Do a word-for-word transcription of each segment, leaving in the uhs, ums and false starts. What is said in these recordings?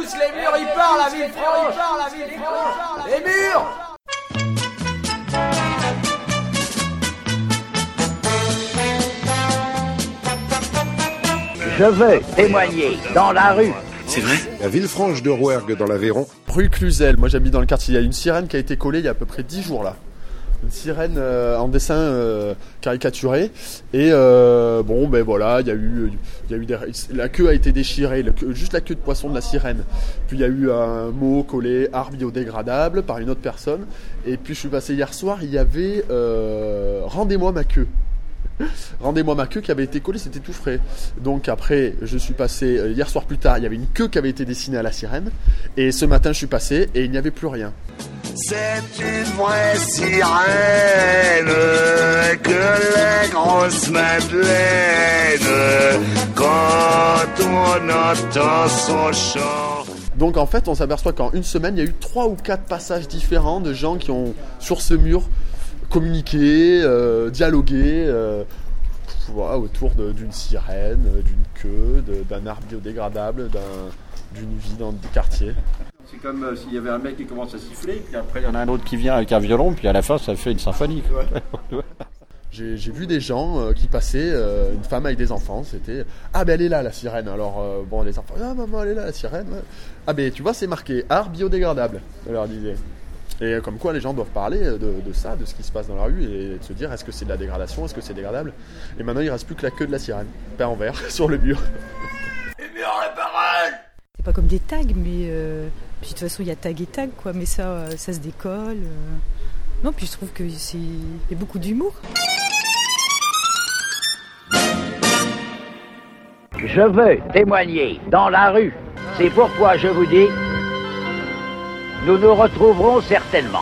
plus, les murs, ils parlent à Villefranche. Les murs. Je veux témoigner dans la rue. C'est vrai ? À Villefranche de Rouergue dans l'Aveyron. Rue Cluzel, moi j'habite dans le quartier, il y a une sirène qui a été collée il y a à peu près dix jours là. Une sirène euh, en dessin euh, caricaturé et euh, bon ben voilà, il y a eu, il y a eu des, la queue a été déchirée, le, juste la queue de poisson de la sirène. Puis il y a eu un mot collé art biodégradable par une autre personne. Et puis je suis passé hier soir, il y avait euh, rendez-moi ma queue. Rendez-moi ma queue qui avait été collée, c'était tout frais. Donc après, je suis passé, hier soir plus tard, il y avait une queue qui avait été dessinée à la sirène. Et ce matin, je suis passé et il n'y avait plus rien. C'est une vraie sirène que la grosse Madeleine quand on entend son chant. Donc en fait, on s'aperçoit qu'en une semaine, il y a eu trois ou quatre passages différents de gens qui ont, sur ce mur, communiquer, euh, dialoguer euh, voilà, autour de, d'une sirène, d'une queue, de, d'un arbre biodégradable, d'un, d'une vie dans des quartiers. C'est comme euh, s'il y avait un mec qui commence à siffler, puis après il y en a un autre qui vient avec un violon, puis à la fin ça fait une symphonie. Ouais. j'ai, j'ai vu des gens euh, qui passaient, euh, une femme avec des enfants, c'était « Ah ben elle est là la sirène !» Alors euh, bon les enfants « Ah maman elle est là la sirène !» Ah ben tu vois c'est marqué « Art biodégradable !» on leur disait. Et comme quoi les gens doivent parler de, de ça, de ce qui se passe dans la rue et de se dire est-ce que c'est de la dégradation, est-ce que c'est dégradable. Et maintenant il ne reste plus que la queue de la sirène, peint en vert sur le mur. Les murs, la parole. C'est pas comme des tags, mais euh, puis de toute façon il y a tag et tag quoi, mais ça, euh, ça se décolle. Euh... Non, puis je trouve que c'est il y a beaucoup d'humour. Je veux témoigner dans la rue. C'est pourquoi je vous dis, nous nous retrouverons certainement.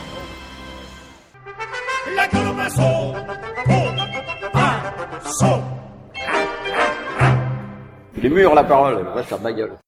Les murs, la parole, va faire ma gueule.